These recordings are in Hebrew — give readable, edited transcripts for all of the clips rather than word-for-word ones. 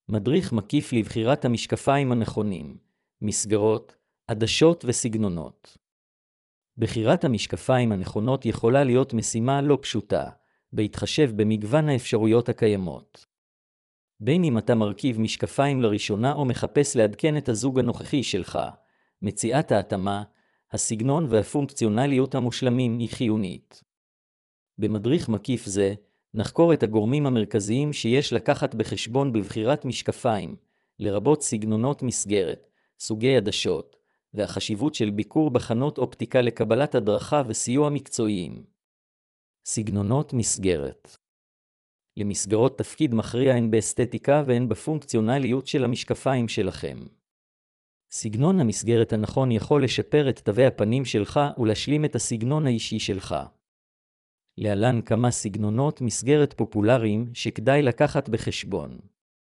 מדריך מקיף לבחירת המשקפיים הנכונים, מסגרות, עדשות וסגנונות. בחירת המשקפיים הנכונות יכולה להיות משימה לא פשוטה, בהתחשב במגוון האפשרויות הקיימות. בין אם אתה מרכיב משקפיים לראשונה או מחפש לעדכן את הזוג הנוכחי שלך, מציאת ההתאמה, הסגנון והפונקציונליות המושלמים היא חיונית. במדריך מקיף זה, נחקור את הגורמים המרכזיים שיש לקחת בחשבון בבחירת משקפיים, לרבות סגנונות מסגרת, סוגי עדשות, והחשיבות של ביקור בחנות אופטיקה לקבלת הדרכה וסיוע מקצועיים. סגנונות מסגרת. למסגרות תפקיד מכריע הן באסתטיקה והן בפונקציונליות של המשקפיים שלכם. סגנון המסגרת הנכון יכול לשפר את תווי הפנים שלך ולהשלים את הסגנון האישי שלך. להלן כמה סגנונות מסגרת פופולריים שכדאי לקחת בחשבון.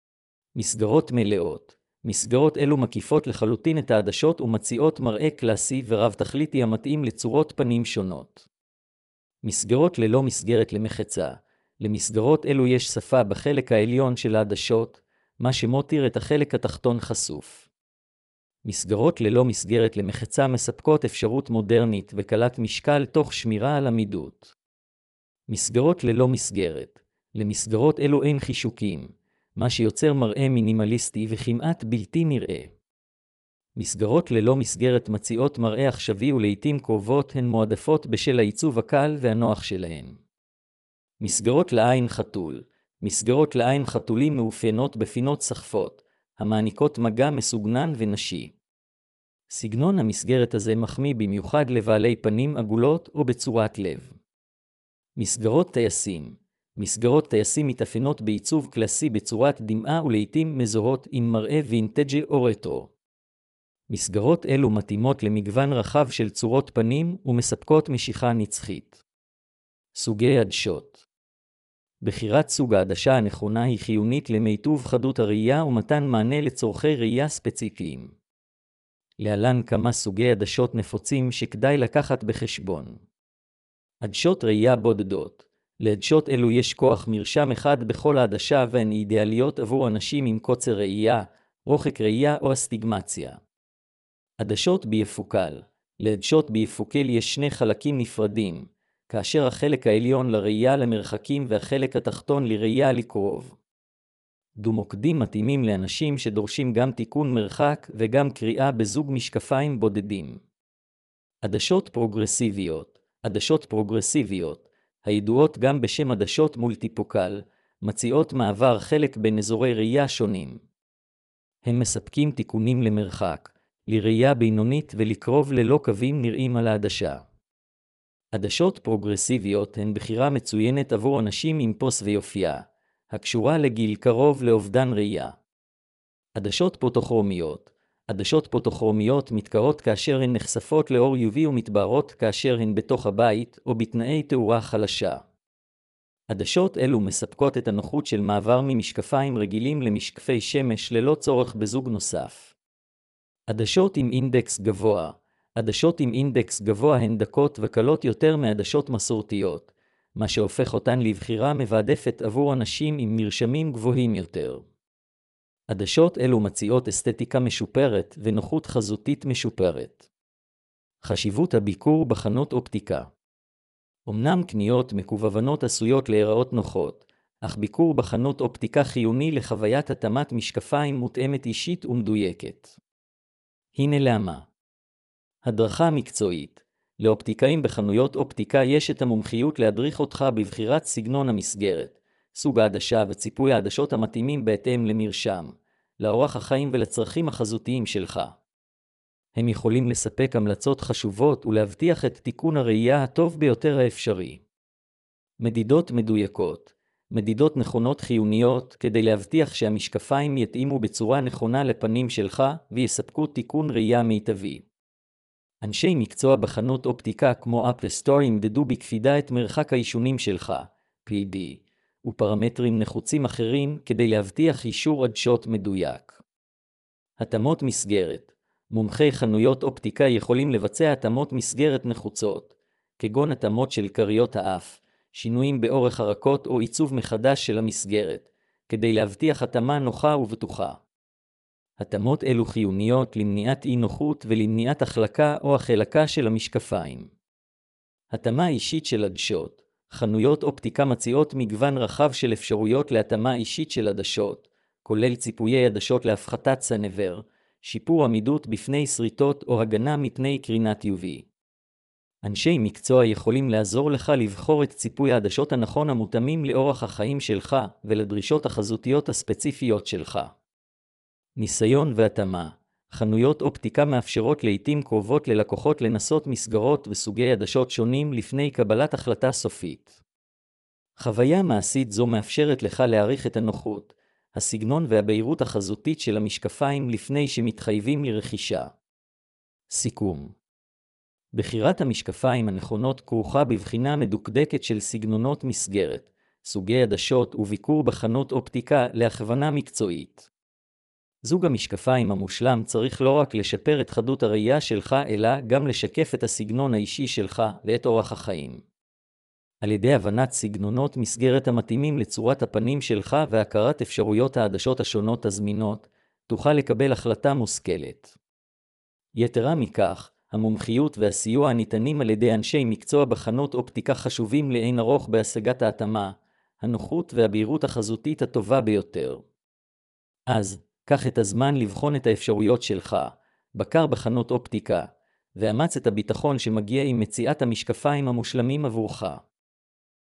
מסגרות מלאות. מסגרות אלו מקיפות לחלוטין את העדשות ומציעות מראה קלאסי ורב תכליתי המתאים לצורות פנים שונות. מסגרות ללא מסגרת למחצה. למסגרות אלו יש שפה בחלק העליון של העדשות, מה שמותיר את החלק התחתון חשוף. מסגרות ללא מסגרת למחצה מספקות אפשרות מודרנית וקלת משקל תוך שמירה על עמידות. מסגרות ללא מסגרת. למסגרות אלו אין חישוקים, מה שיוצר מראה מינימליסטי וכמעט בלתי נראה. מסגרות ללא מסגרת מציעות מראה עכשווי ולעיתים קרובות הן מועדפות בשל העיצוב הקל והנוח שלהן. מסגרות לעין חתול. מסגרות לעין חתולים מאופיינות בפינות סחפות, המעניקות מגע מסוגנן ונשי. סגנון המסגרת הזה מחמיא במיוחד לבעלי פנים עגולות או בצורת לב. מסגרות טייסים. מסגרות טייסים מתאפיינות בעיצוב קלאסי בצורת דמעה ולעיתים מזוהות עם מראה וינטג'י או רטרו. מסגרות אלו מתאימות למגוון רחב של צורות פנים ומספקות משיכה נצחית. סוגי עדשות. בחירת סוג העדשה הנכונה היא חיונית למיטוב חדות הראייה ומתן מענה לצורכי ראייה ספציפיים. להלן כמה סוגי עדשות נפוצים שכדאי לקחת בחשבון. עדשות ראייה בודדות. לעדשות אלו יש כוח מרשם אחד בכל העדשה והן אידיאליות עבור אנשים עם קוצר ראייה, רוחק ראייה או אסטיגמציה. עדשות ביפוקל. לעדשות ביפוקל יש שני חלקים נפרדים, כאשר החלק העליון לראייה למרחקים והחלק התחתון לראייה לקרוב. דו-מוקדים מתאימים לאנשים שדורשים גם תיקון מרחק וגם קריאה בזוג משקפיים בודדים. עדשות פרוגרסיביות. עדשות פרוגרסיביות, הידועות גם בשם עדשות מולטיפוקל, מציעות מעבר חלק בין אזורי ראייה שונים. הם מספקים תיקונים למרחק, לראייה בינונית ולקרוב ללא קווים נראים על העדשה. עדשות פרוגרסיביות הן בחירה מצוינת עבור אנשים עם פוס ויופייה, הקשורה לגיל קרוב לאובדן ראייה. עדשות פוטוכרומיות. עדשות פוטוכרומיות מתקרות כאשר הן נחשפות לאור UV ומתבהרות כאשר הן בתוך הבית או בתנאי תאורה חלשה. עדשות אלו מספקות את הנוחות של מעבר ממשקפיים רגילים למשקפי שמש ללא צורך בזוג נוסף. עדשות עם אינדקס גבוה. עדשות עם אינדקס גבוה הן דקות וקלות יותר מעדשות מסורתיות, מה שהופך אותן לבחירה מבעדפת עבור אנשים עם מרשמים גבוהים יותר. עדשות אלו מציעות אסתטיקה משופרת ונוחות חזותית משופרת. חשיבות הביקור בחנות אופטיקה. אמנם קניות מקוונים עשויות להיראות נוחות, אך ביקור בחנות אופטיקה חיוני לחוויית התאמת משקפיים מותאמת אישית ומדויקת. הנה למה. הדרכה מקצועית. לאופטיקאים בחנויות אופטיקה יש את המומחיות להדריך אותך בבחירת סגנון המסגרת, סוג העדשה וציפוי העדשות המתאימים בהתאם למרשם, לאורח החיים ולצרכים החזותיים שלך. הם יכולים לספק המלצות חשובות ולהבטיח את תיקון הראייה הטוב ביותר האפשרי. מדידות מדויקות. מדידות נכונות חיוניות כדי להבטיח שהמשקפיים יתאימו בצורה נכונה לפנים שלך ויספקו תיקון ראייה מיטבי. אנשי מקצוע בחנות אופטיקה כמו אפל סטור ימדדו בקפידה את מרחק העישונים שלך, PD, ופרמטרים נחוצים אחרים כדי להבטיח אישור עדשות מדויק. התאמות מסגרת. מומחי חנויות אופטיקה יכולים לבצע התאמות מסגרת נחוצות, כגון התאמות של כריות האף, שינויים באורך הרקות או עיצוב מחדש של המסגרת, כדי להבטיח התאמה נוחה ובטוחה. התאמות אלו חיוניות למניעת אי נוחות ולמניעת החלקה או החלקה של המשקפיים. התאמה אישית של עדשות. חנויות אופטיקה מציעות מגוון רחב של אפשרויות להתאמה אישית של עדשות, כולל ציפויי עדשות להפחתת סנבר, שיפור עמידות בפני שריטות או הגנה מפני קרינת UV. אנשי מקצוע יכולים לעזור לך לבחור את ציפוי העדשות הנכון המותאמים לאורח החיים שלך ולדרישות החזותיות הספציפיות שלך. ניסיון והתאמה. חנויות אופטיקה מאפשרות לעתים קרובות ללקוחות לנסות מסגרות וסוגי עדשות שונים לפני קבלת החלטה סופית. חוויה מעשית זו מאפשרת לך להעריך את הנוחות, הסגנון והבהירות החזותית של המשקפיים לפני שמתחייבים לרכישה. סיכום. בחירת המשקפיים הנכונות כרוכה בבחינה מדוקדקת של סגנונות מסגרת, סוגי עדשות וביקור בחנות אופטיקה להכוונה מקצועית. זוג המשקפיים המושלם צריך לא רק לשפר את חדות הראייה שלך, אלא גם לשקף את הסגנון האישי שלך ואת אורח החיים. על ידי הבנת סגנונות מסגרת המתאימים לצורת הפנים שלך והכרת אפשרויות העדשות השונות הזמינות, תוכל לקבל החלטה מושכלת. יתרה מכך, המומחיות והסיוע הניתנים על ידי אנשי מקצוע בחנות אופטיקה חשובים לאין ארוך בהשגת ההתאמה, הנוחות והבהירות החזותית הטובה ביותר. אז, קח את הזמן לבחון את האפשרויות שלך, בקר בחנות אופטיקה, ואמץ את הביטחון שמגיע עם מציאת המשקפיים המושלמים עבורך.